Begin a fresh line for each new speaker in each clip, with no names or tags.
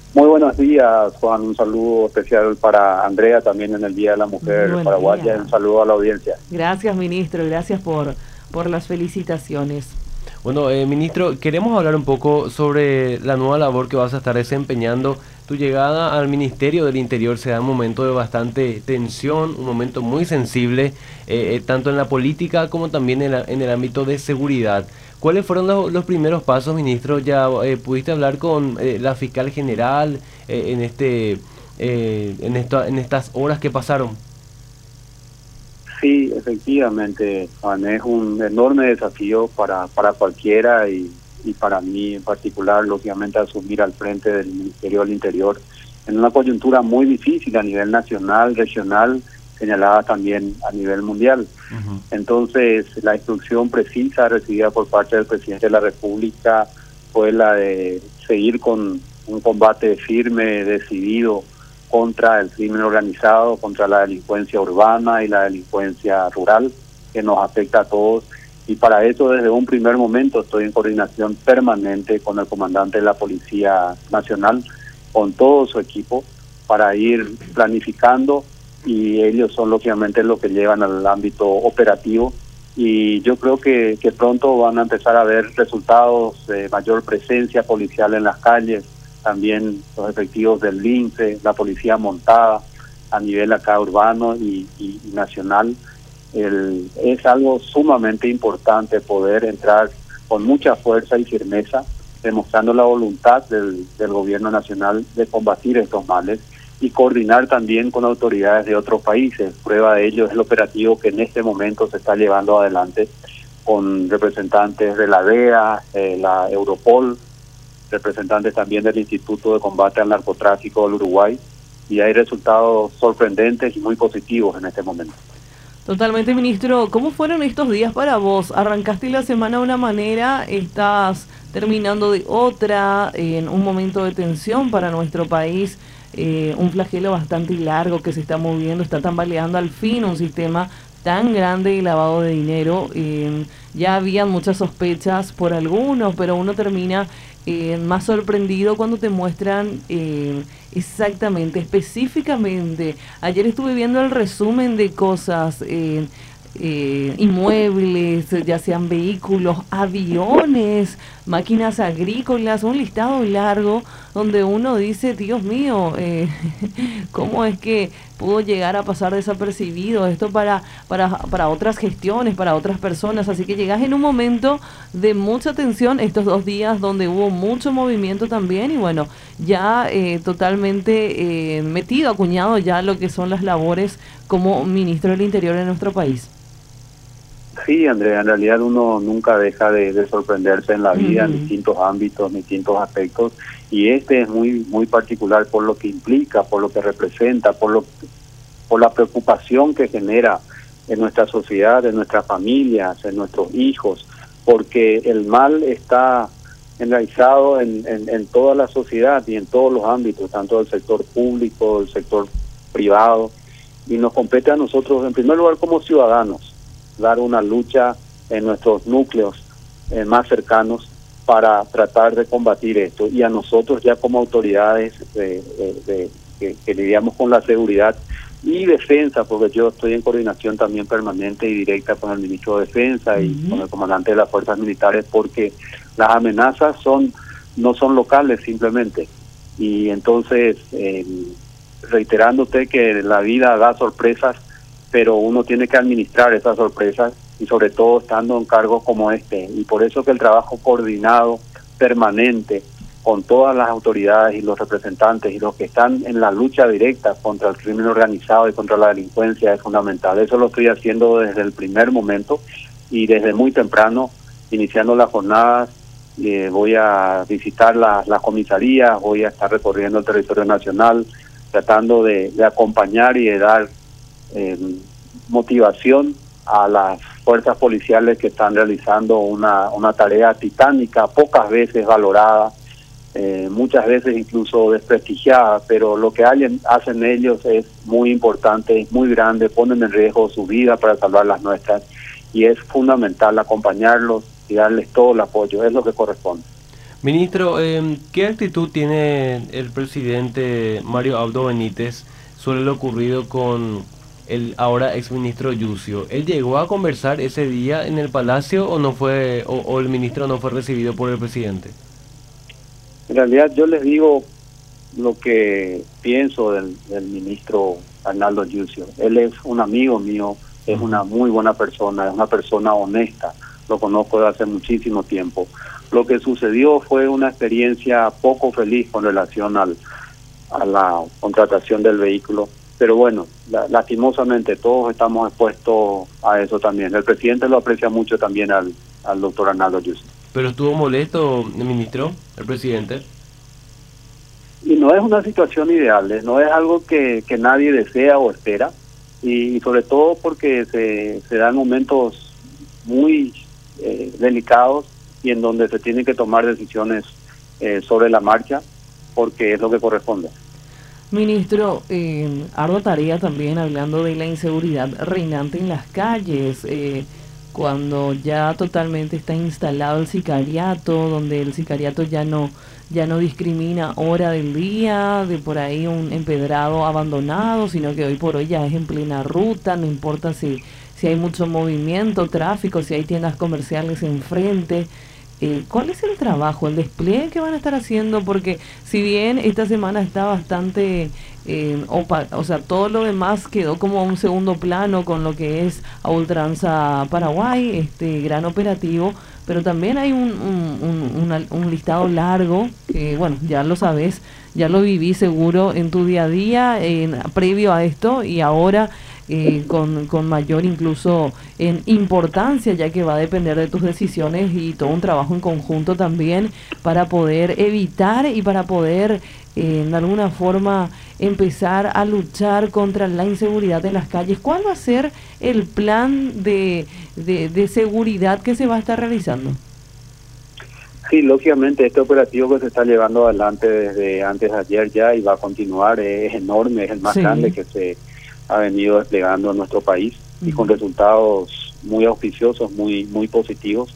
Muy buenos días, Juan. Un saludo especial para Andrea, también en el Día de la Mujer
Buen
Paraguaya.
día.
Un saludo a la audiencia.
Gracias, ministro. Gracias por las felicitaciones.
Bueno, ministro, queremos hablar un poco sobre la nueva labor que vas a estar desempeñando. Tu llegada al Ministerio del Interior se da un momento de bastante tensión, un momento muy sensible, tanto en la política como también en el ámbito de seguridad. ¿Cuáles fueron los primeros pasos, ministro? ¿Ya pudiste hablar con la fiscal general en estas horas que pasaron?
Sí, efectivamente, Juan, es un enorme desafío para cualquiera y para mí en particular, lógicamente, asumir al frente del Ministerio del Interior en una coyuntura muy difícil a nivel nacional, regional, señalada también a nivel mundial.
Ujú.
Entonces, la instrucción precisa recibida por parte del presidente de la República fue la de seguir con un combate firme, decidido, contra el crimen organizado, contra la delincuencia urbana y la delincuencia rural, que nos afecta a todos. Y para eso, desde un primer momento, estoy en coordinación permanente con el comandante de la Policía Nacional, con todo su equipo, para ir planificando, y ellos son lógicamente los que llevan al ámbito operativo. Y yo creo que pronto van a empezar a ver resultados de mayor presencia policial en las calles, también los efectivos del LINCE, la policía montada a nivel acá urbano y nacional. Es algo sumamente importante poder entrar con mucha fuerza y firmeza, demostrando la voluntad del gobierno nacional de combatir estos males y coordinar también con autoridades de otros países. Prueba de ello es el operativo que en este momento se está llevando adelante con representantes de la DEA, la Europol, representantes también del Instituto de Combate al Narcotráfico del Uruguay, y hay resultados sorprendentes y muy positivos en este momento.
Totalmente, ministro. ¿Cómo fueron estos días para vos? Arrancaste la semana de una manera, estás terminando de otra, en un momento de tensión para nuestro país, un flagelo bastante largo que se está moviendo, está tambaleando al fin un sistema tan grande de lavado de dinero. Ya había muchas sospechas por algunos, pero uno termina más sorprendido cuando te muestran exactamente, específicamente. Ayer estuve viendo el resumen de cosas, inmuebles, ya sean vehículos, aviones, máquinas agrícolas, un listado largo donde uno dice, Dios mío, ¿cómo es que pudo llegar a pasar desapercibido esto para otras gestiones, para otras personas? Así que llegas en un momento de mucha tensión estos 2 días donde hubo mucho movimiento también y bueno, ya totalmente metido, acuñado ya lo que son las labores como ministro del Interior en nuestro país.
Sí, Andrea, en realidad uno nunca deja de sorprenderse en la vida, en distintos ámbitos, en distintos aspectos, y este es muy particular por lo que implica, por lo que representa, por la preocupación que genera en nuestra sociedad, en nuestras familias, en nuestros hijos, porque el mal está enraizado en toda la sociedad y en todos los ámbitos, tanto del sector público, del sector privado, y nos compete a nosotros, en primer lugar, como ciudadanos, dar una lucha en nuestros núcleos más cercanos para tratar de combatir esto, y a nosotros ya como autoridades que lidiamos con la seguridad y defensa, porque yo estoy en coordinación también permanente y directa con el ministro de Defensa y con el comandante de las fuerzas militares, porque las amenazas no son locales simplemente, y entonces reiterándote que la vida da sorpresas, pero uno tiene que administrar esas sorpresas y sobre todo estando en cargos como este, y por eso que el trabajo coordinado, permanente, con todas las autoridades y los representantes y los que están en la lucha directa contra el crimen organizado y contra la delincuencia es fundamental. Eso lo estoy haciendo desde el primer momento y desde muy temprano, iniciando las jornadas. Voy a visitar las comisarías, voy a estar recorriendo el territorio nacional, tratando de acompañar y de dar motivación a las fuerzas policiales que están realizando una tarea titánica, pocas veces valorada, muchas veces incluso desprestigiada, pero lo que hacen ellos es muy importante, es muy grande, ponen en riesgo su vida para salvar las nuestras, y es fundamental acompañarlos y darles todo el apoyo, es lo que corresponde.
Ministro, ¿qué actitud tiene el presidente Mario Abdo Benítez sobre lo ocurrido con el ahora exministro Yucio? ¿Él llegó a conversar ese día en el Palacio o no fue, o el ministro no fue recibido por el presidente?
En realidad yo les digo lo que pienso del ministro Arnaldo Yucio. Él es un amigo mío, es una muy buena persona, es una persona honesta, lo conozco desde hace muchísimo tiempo. Lo que sucedió fue una experiencia poco feliz con relación a la contratación del vehículo, pero bueno, lastimosamente todos estamos expuestos a eso también. El presidente lo aprecia mucho también al doctor Arnaldo Yucio.
¿Pero estuvo molesto, ministro, el presidente?
Y no es una situación ideal, no es algo que nadie desea o espera, y sobre todo porque se dan momentos muy delicados y en donde se tienen que tomar decisiones sobre la marcha, porque es lo que corresponde.
Ministro, arduo tarea también hablando de la inseguridad reinante en las calles, cuando ya totalmente está instalado el sicariato, donde el sicariato ya no discrimina hora del día, de por ahí un empedrado abandonado, sino que hoy por hoy ya es en plena ruta, no importa si hay mucho movimiento, tráfico, si hay tiendas comerciales enfrente. ¿Cuál es el trabajo, el despliegue que van a estar haciendo? Porque si bien esta semana está bastante, o sea, todo lo demás quedó como a un segundo plano con lo que es a ultranza Paraguay, este gran operativo, pero también hay un listado largo, que bueno, ya lo sabes, ya lo viví seguro en tu día a día, previo a esto y ahora con mayor incluso en importancia, ya que va a depender de tus decisiones y todo un trabajo en conjunto también para poder evitar y para poder de alguna forma empezar a luchar contra la inseguridad en las calles. ¿Cuál va a ser el plan de seguridad que se va a estar realizando?
Sí, lógicamente este operativo que se está llevando adelante desde antes de ayer ya y va a continuar, es enorme, es el más grande que se ha venido desplegando en nuestro país y con resultados muy auspiciosos, muy positivos.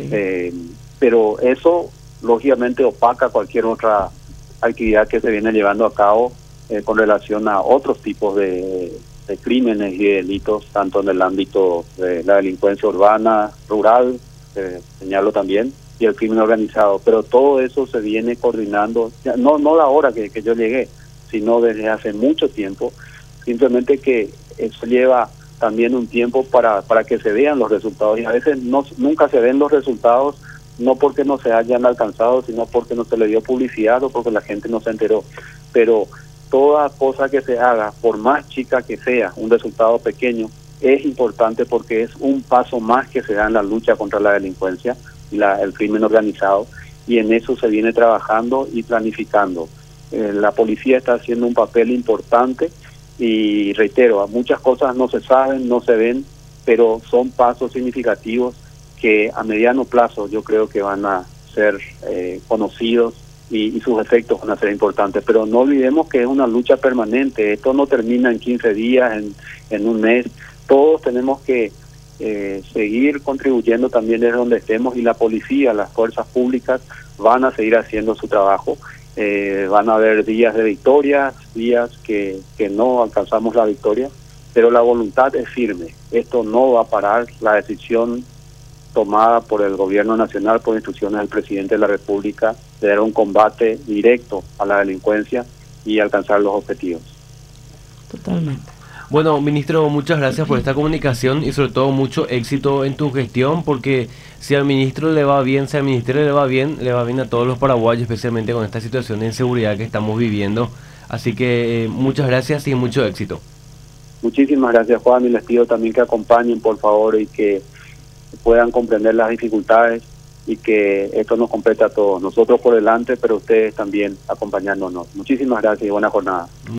Pero eso lógicamente opaca cualquier otra actividad que se viene llevando a cabo con relación a otros tipos de crímenes y delitos, tanto en el ámbito de la delincuencia urbana, rural, señalo también, y el crimen organizado. Pero todo eso se viene coordinando, no de ahora que yo llegué, sino desde hace mucho tiempo. Simplemente que eso lleva también un tiempo para que se vean los resultados, y a veces nunca se ven los resultados, no porque no se hayan alcanzado, sino porque no se le dio publicidad o porque la gente no se enteró. Pero toda cosa que se haga, por más chica que sea, un resultado pequeño, es importante porque es un paso más que se da en la lucha contra la delincuencia y el crimen organizado, y en eso se viene trabajando y planificando. La policía está haciendo un papel importante. Y reitero, muchas cosas no se saben, no se ven, pero son pasos significativos que a mediano plazo yo creo que van a ser conocidos y sus efectos van a ser importantes. Pero no olvidemos que es una lucha permanente, esto no termina en 15 días, en un mes. Todos tenemos que seguir contribuyendo también desde donde estemos, y la policía, las fuerzas públicas van a seguir haciendo su trabajo. Van a haber días de victorias, días que no alcanzamos la victoria, pero la voluntad es firme. Esto no va a parar. La decisión tomada por el gobierno nacional, por instrucciones del presidente de la República, de dar un combate directo a la delincuencia y alcanzar los objetivos.
Totalmente.
Bueno, ministro, muchas gracias por esta comunicación y sobre todo mucho éxito en tu gestión, porque si al ministro le va bien, si al ministerio le va bien a todos los paraguayos, especialmente con esta situación de inseguridad que estamos viviendo. Así que muchas gracias y mucho éxito.
Muchísimas gracias, Juan, y les pido también que acompañen, por favor, y que puedan comprender las dificultades y que esto nos compete a todos. Nosotros por delante, pero ustedes también acompañándonos. Muchísimas gracias y buena jornada.